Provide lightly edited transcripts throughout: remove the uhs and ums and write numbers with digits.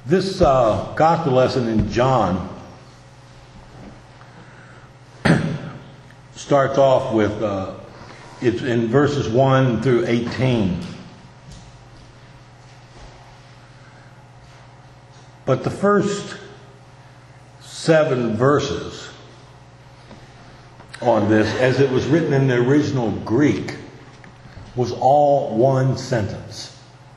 This gospel lesson in John starts off with, it's in verses 1 through 18. But the first 7 verses on this, as it was written in the original Greek, was all one sentence.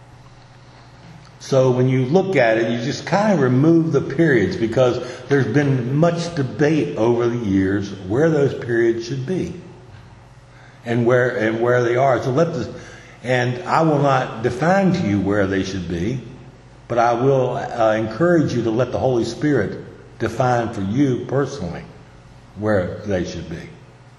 So when you look at it, you just kind of remove the periods, because there's been much debate over the years where those periods should be and where they are. So and I will not define to you where they should be, but I will encourage you to let the Holy Spirit define for you personally where they should be.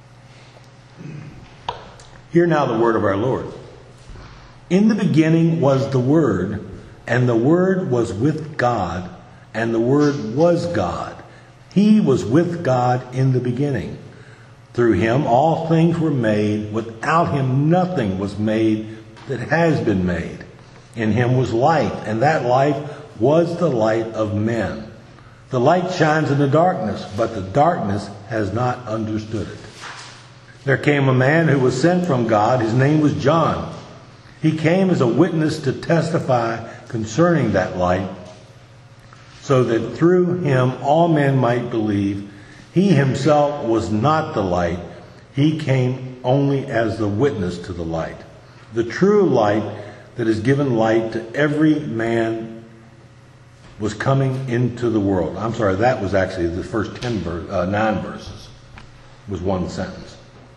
Hear now the word of our Lord. In the beginning was the Word, and the Word was with God, and the Word was God. He was with God in the beginning. Through him all things were made. Without him nothing was made that has been made. In him was life, and that life was the light of men. The light shines in the darkness, but the darkness has not understood it. There came a man who was sent from God. His name was John. He came as a witness to testify concerning that light, so that through him all men might believe. He himself was not the light. He came only as the witness to the light. The true light that is given light to every man was coming into the world. I'm sorry, that was actually the first 9 verses. Was one sentence.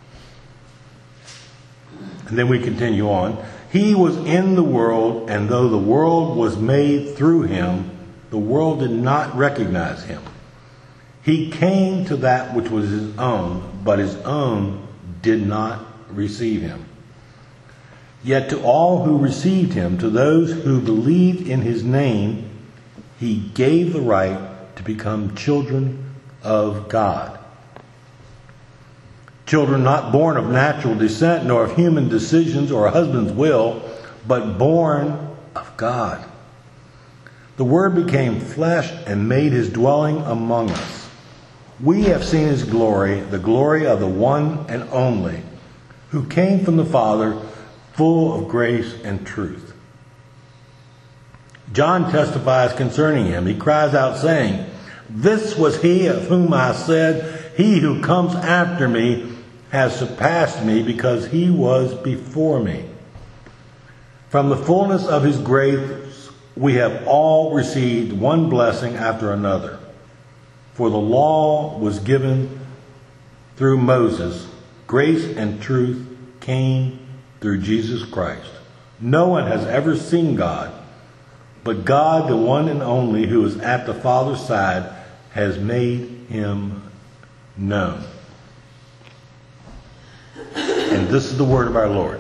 And then we continue on. He was in the world, and though the world was made through him, the world did not recognize him. He came to that which was his own, but his own did not receive him. Yet to all who received him, to those who believed in his name, he gave the right to become children of God. Children not born of natural descent, nor of human decisions or a husband's will, but born of God. The Word became flesh and made his dwelling among us. We have seen his glory, the glory of the one and only, who came from the Father, full of grace and truth. John testifies concerning him. He cries out, saying, "This was he of whom I said, he who comes after me has surpassed me, because he was before me." From the fullness of his grace we have all received one blessing after another. For the law was given through Moses. Grace and truth came through Jesus Christ. No one has ever seen God, but God, the one and only, who is at the Father's side, has made him known. And this is the word of our Lord.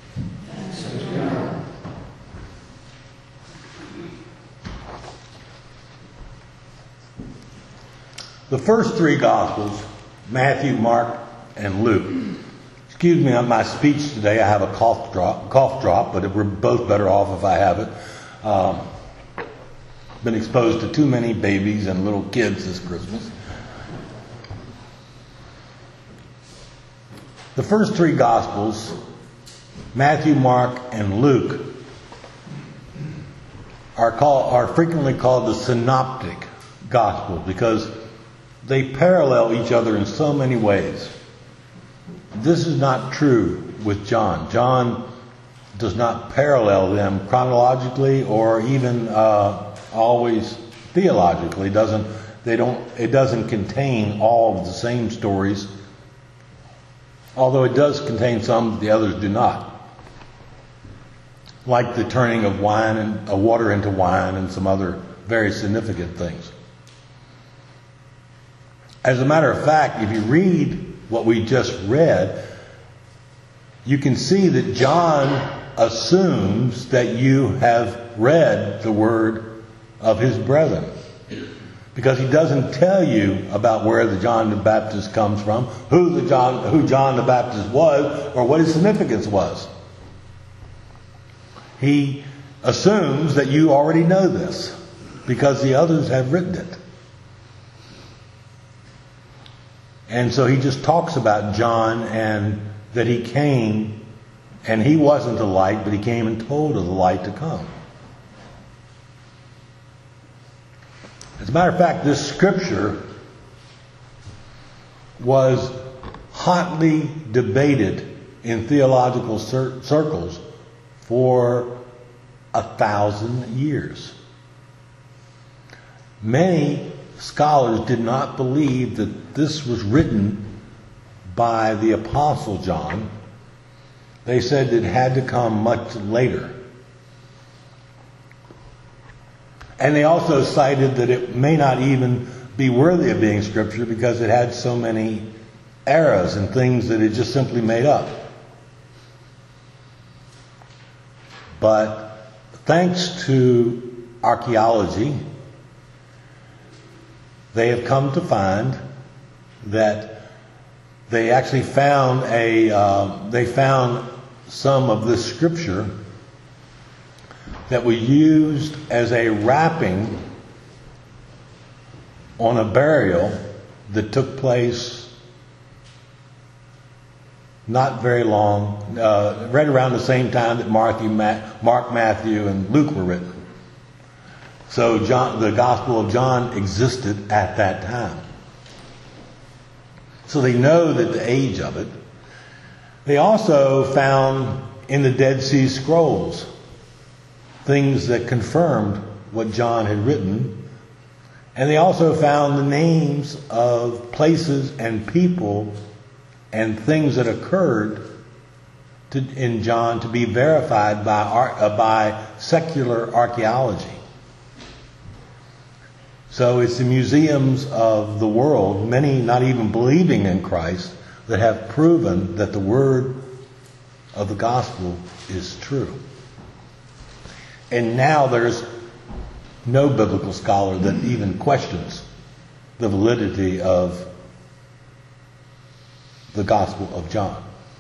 The first 3 Gospels, Matthew, Mark, and Luke. Excuse me on my speech today. I have a cough drop, but we're both better off if I have it. Been exposed to too many babies and little kids this Christmas. The first 3 Gospels, Matthew, Mark, and Luke, are frequently called the synoptic Gospel, because they parallel each other in so many ways. This is not true with John. John does not parallel them chronologically or even always theologically. It doesn't contain all of the same stories, although it does contain some that the others do not. Like the turning of water into wine and some other very significant things. As a matter of fact, if you read what we just read, you can see that John assumes that you have read the word of his brethren, because he doesn't tell you about where the John the Baptist comes from, who John the Baptist was, or what his significance was. He assumes that you already know this. because the others have written it. And so he just talks about John and that he came, and he wasn't the light, but he came and told of the light to come. As a matter of fact, this scripture was hotly debated in theological circles for 1,000 years. Many scholars did not believe that this was written by the Apostle John. They said it had to come much later. And they also cited that it may not even be worthy of being scripture because it had so many errors and things that it just simply made up. But thanks to archaeology, they have come to find that they actually found some of this scripture that was used as a wrapping on a burial that took place not very long, right around the same time that Mark, Matthew, and Luke were written. So the Gospel of John existed at that time. So they know that the age of it. They also found in the Dead Sea Scrolls things that confirmed what John had written. And they also found the names of places and people and things that occurred in John to be verified by secular archaeology. So it's the museums of the world, many not even believing in Christ, that have proven that the word of the gospel is true. And now there's no biblical scholar that even questions the validity of the Gospel of John.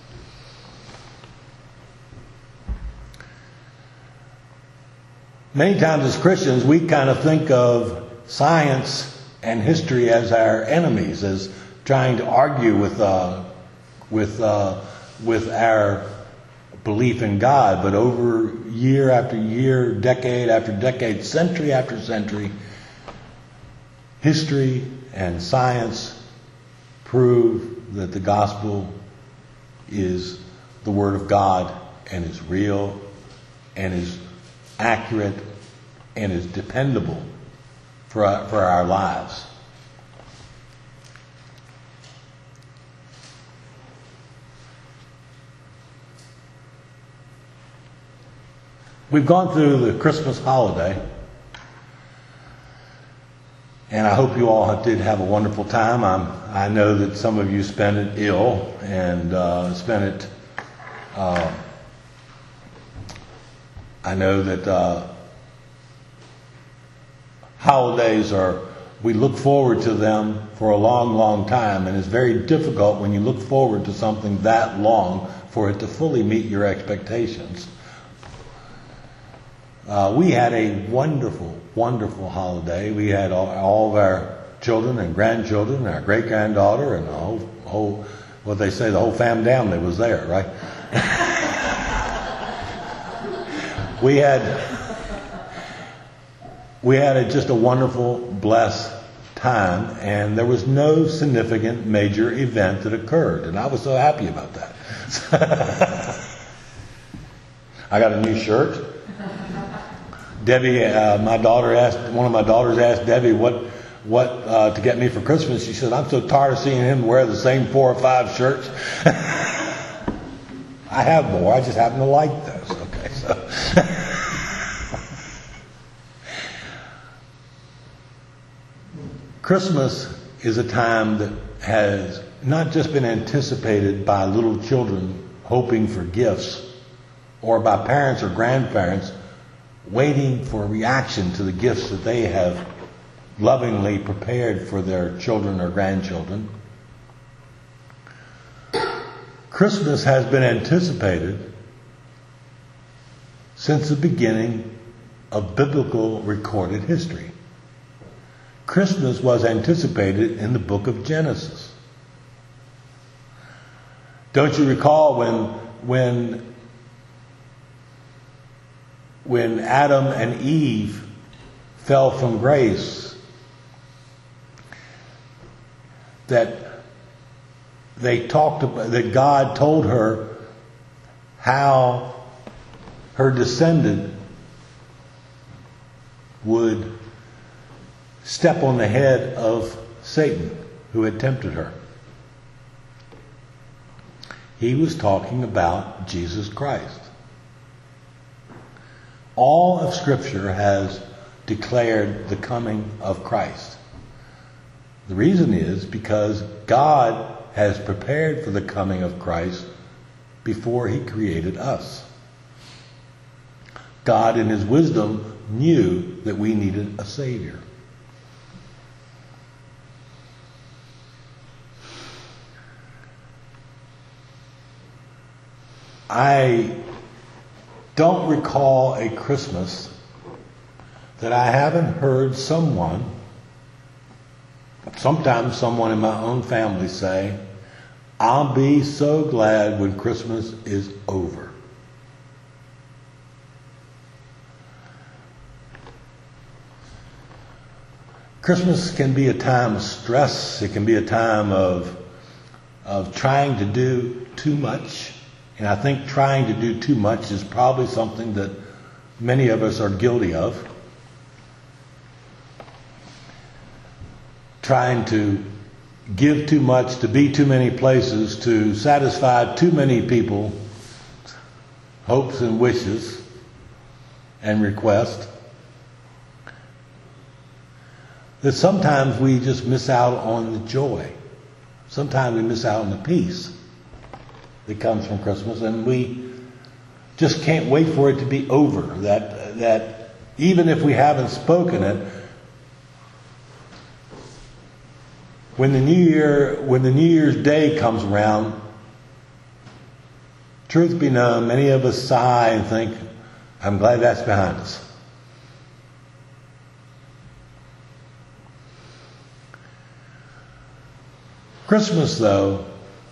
Many times as Christians, we kind of think of science and history as our enemies, as trying to argue with our belief in God. But over year after year, decade after decade, century after century, history and science prove that the gospel is the Word of God and is real and is accurate and is dependable for our lives. We've gone through the Christmas holiday, and I hope you all did have a wonderful time. I know that some of you spent it ill and spent it. I know that holidays we look forward to them for a long, long time, and it's very difficult when you look forward to something that long for it to fully meet your expectations. We had a wonderful, wonderful holiday. We had all of our children and grandchildren, our great-granddaughter, and the whole what they say, the whole family was there, right? We had just a wonderful, blessed time, and there was no significant major event that occurred, and I was so happy about that. I got a new shirt. Debbie, one of my daughters asked Debbie what to get me for Christmas. She said, "I'm so tired of seeing him wear the same 4 or 5 shirts." I have more. I just happen to like those. Okay, so Christmas is a time that has not just been anticipated by little children hoping for gifts, or by parents or grandparents waiting for a reaction to the gifts that they have lovingly prepared for their children or grandchildren. Christmas has been anticipated since the beginning of biblical recorded history. Christmas was anticipated in the book of Genesis. Don't you recall when Adam and Eve fell from grace, that that God told her how her descendant would step on the head of Satan, who had tempted her. He was talking about Jesus Christ. All of Scripture has declared the coming of Christ. The reason is because God has prepared for the coming of Christ before He created us. God, in His wisdom, knew that we needed a Savior. I don't recall a Christmas that I haven't heard sometimes someone in my own family say, "I'll be so glad when Christmas is over." Christmas can be a time of stress. It can be a time of trying to do too much. And I think trying to do too much is probably something that many of us are guilty of. Trying to give too much, to be too many places, to satisfy too many people, hopes and wishes and requests. That sometimes we just miss out on the joy. Sometimes we miss out on the peace that comes from Christmas, and we just can't wait for it to be over. That even if we haven't spoken it, when the New Year's Day comes around, truth be known, many of us sigh and think, "I'm glad that's behind us." Christmas, though,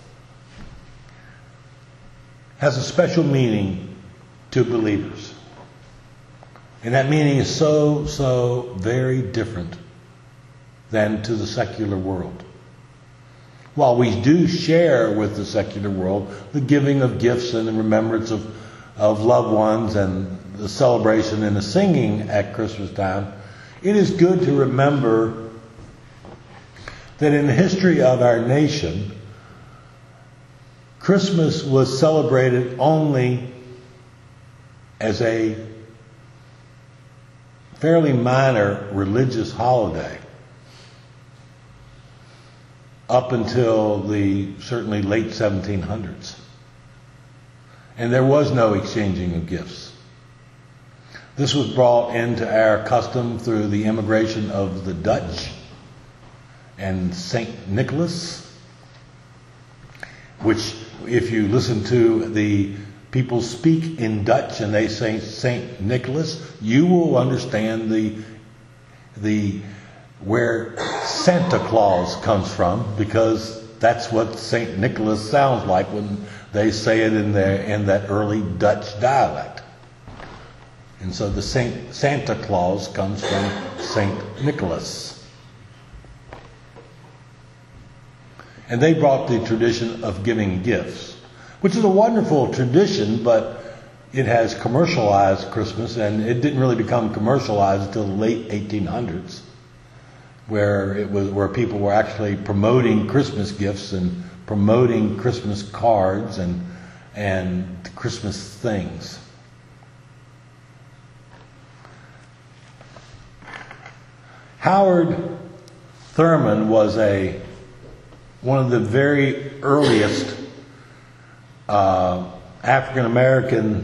has a special meaning to believers. And that meaning is so very different than to the secular world. While we do share with the secular world the giving of gifts and the remembrance of loved ones and the celebration and the singing at Christmas time, it is good to remember that in the history of our nation, Christmas was celebrated only as a fairly minor religious holiday up until the certainly late 1700s. And there was no exchanging of gifts. This was brought into our custom through the immigration of the Dutch and St. Nicholas, which, if you listen to the people speak in Dutch and they say St. Nicholas, you will understand where Santa Claus comes from, because that's what St. Nicholas sounds like when they say it in that early Dutch dialect. And so the Santa Claus comes from St. Nicholas. And they brought the tradition of giving gifts, which is a wonderful tradition, but it has commercialized Christmas, and it didn't really become commercialized until the late 1800s, where people were actually promoting Christmas gifts and promoting Christmas cards and Christmas things. Howard Thurman was one of the very earliest African American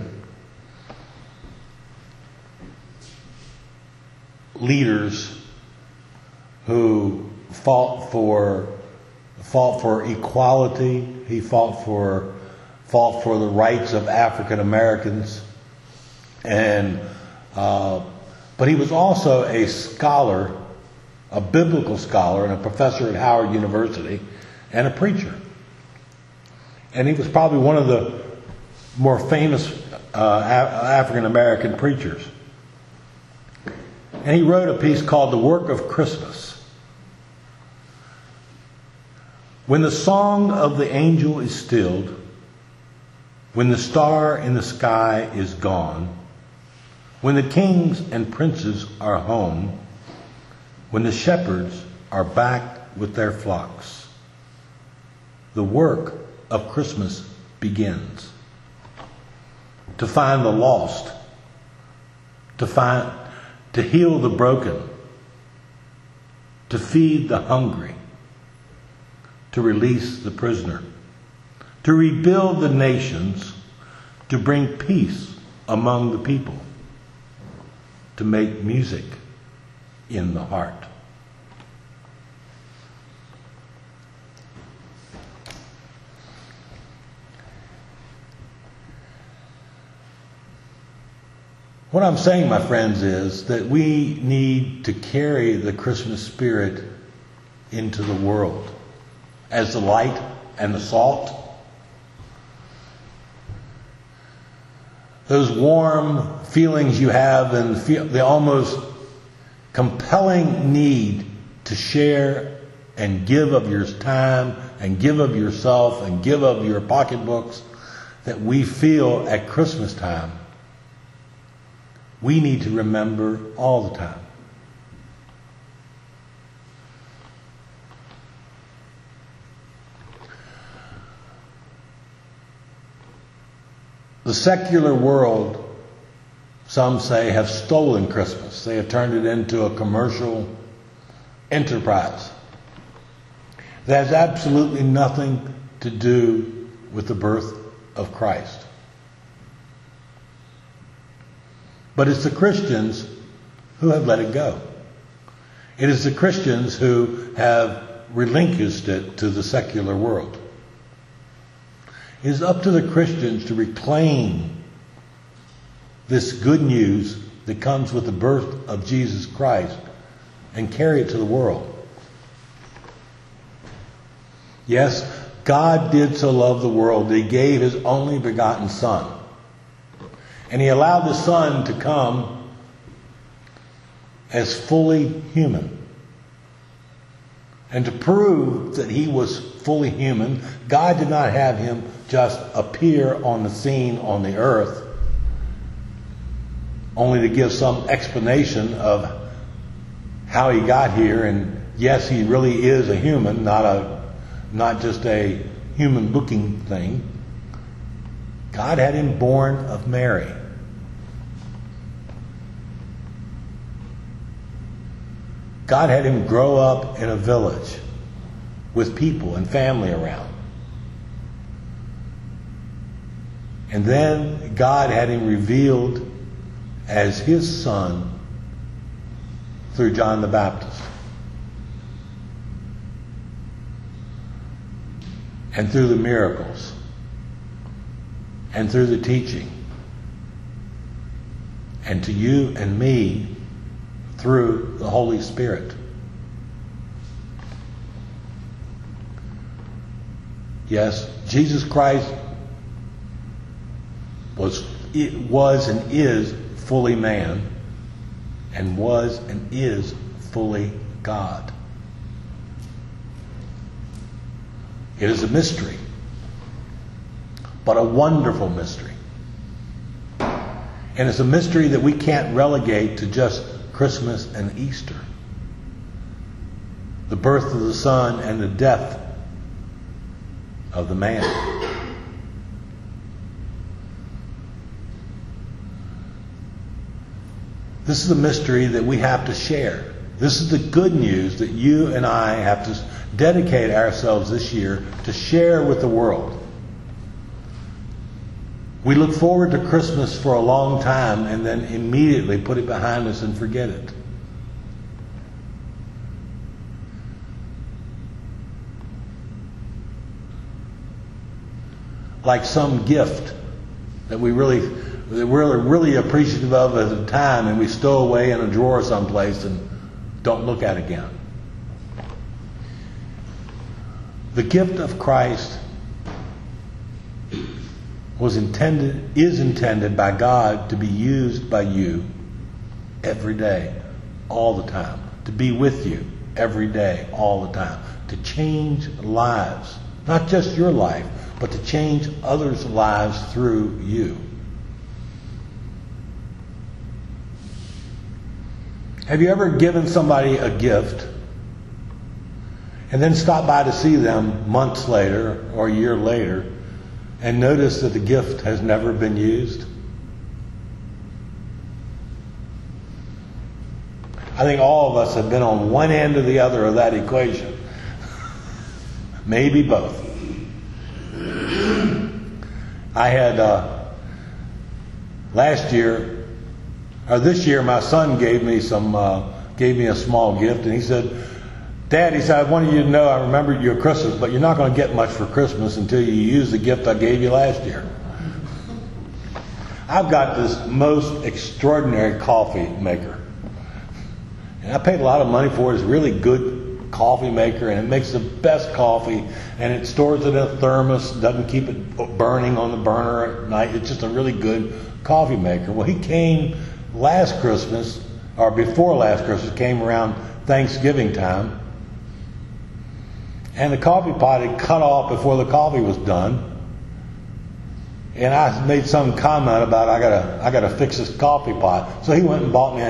leaders who fought for equality. He fought for the rights of African Americans, and But he was also a scholar, a biblical scholar, and a professor at Howard University, and a preacher. And he was probably one of the more famous African American preachers. And he wrote a piece called The Work of Christmas. When the song of the angel is stilled, when the star in the sky is gone, when the kings and princes are home, when the shepherds are back with their flocks, the work of Christmas begins. To find the lost, to heal the broken, to feed the hungry, to release the prisoner, to rebuild the nations, to bring peace among the people, to make music in the heart. What I'm saying, my friends, is that we need to carry the Christmas spirit into the world as the light and the salt. Those warm feelings you have and the almost compelling need to share and give of your time and give of yourself and give of your pocketbooks that we feel at Christmas time, we need to remember all the time. The secular world, some say, have stolen Christmas. They have turned it into a commercial enterprise. That has absolutely nothing to do with the birth of Christ. But it's the Christians who have let it go. It is the Christians who have relinquished it to the secular world. It is up to the Christians to reclaim this good news that comes with the birth of Jesus Christ and carry it to the world. Yes, God did so love the world that He gave His only begotten Son. And He allowed the Son to come as fully human. And to prove that He was fully human, God did not have Him just appear on the scene on the earth only to give some explanation of how He got here. And yes, He really is a human, not just a human looking thing. God had Him born of Mary. God had Him grow up in a village with people and family around. And then God had Him revealed as His Son through John the Baptist. And through the miracles. And through the teaching. And to you and me through the Holy Spirit. Yes, Jesus Christ was and is fully man, and was and is fully God. It is a mystery, but a wonderful mystery. And it's a mystery that we can't relegate to just Christmas and Easter. The birth of the Son and the death of the man. This is a mystery that we have to share. This is the good news that you and I have to dedicate ourselves this year to share with the world. We look forward to Christmas for a long time and then immediately put it behind us and forget it. Like some gift that we really we're really appreciative of at the time, and we stow away in a drawer someplace and don't look at again. The gift of Christ is intended by God to be used by you every day, all the time. To be with you every day, all the time. To change lives. Not just your life, but to change others' lives through you. Have you ever given somebody a gift and then stopped by to see them months later or a year later and noticed that the gift has never been used? I think all of us have been on one end or the other of that equation. Maybe both. I had this year, my son gave me a small gift, and he said, "Dad," he said, "I wanted you to know I remembered your Christmas, but you're not going to get much for Christmas until you use the gift I gave you last year." I've got this most extraordinary coffee maker. And I paid a lot of money for it. It's a really good coffee maker, and it makes the best coffee, and it stores it in a thermos, doesn't keep it burning on the burner at night. It's just a really good coffee maker. Well, he came last Christmas, or before last Christmas, came around Thanksgiving time, and the coffee pot had cut off before the coffee was done. And I made some comment about I gotta fix this coffee pot. So he went and bought me a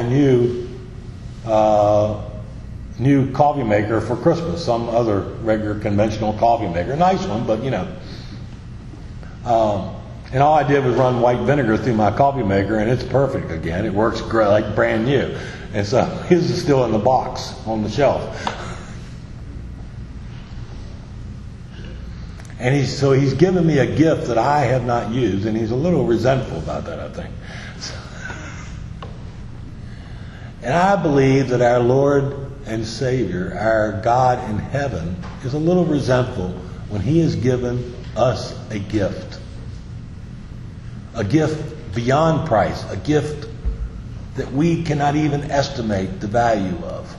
new coffee maker for Christmas, some other regular conventional coffee maker, a nice one, but and all I did was run white vinegar through my coffee maker, and it's perfect again. It works great, like brand new. And so his is still in the box on the shelf. And he's given me a gift that I have not used, and he's a little resentful about that, I think. And I believe that our Lord and Savior, our God in heaven, is a little resentful when He has given us a gift. A gift beyond price. A gift that we cannot even estimate the value of.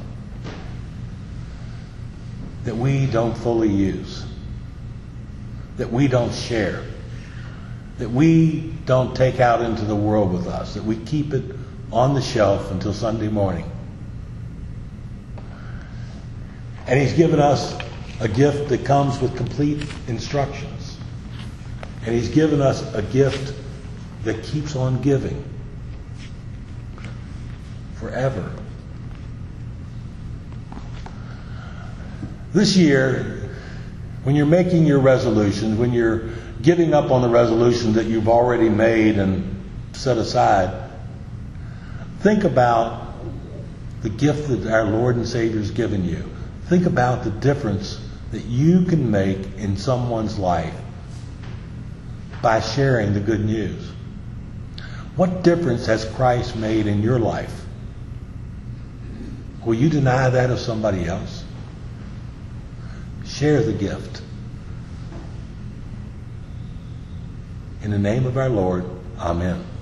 That we don't fully use. That we don't share. That we don't take out into the world with us. That we keep it on the shelf until Sunday morning. And He's given us a gift that comes with complete instructions. And He's given us a gift that keeps on giving forever. This year, when you're making your resolutions, when you're giving up on the resolutions that you've already made and set aside, think about the gift that our Lord and Savior has given you. Think about the difference that you can make in someone's life by sharing the good news. What difference has Christ made in your life? Will you deny that of somebody else? Share the gift. In the name of our Lord, amen.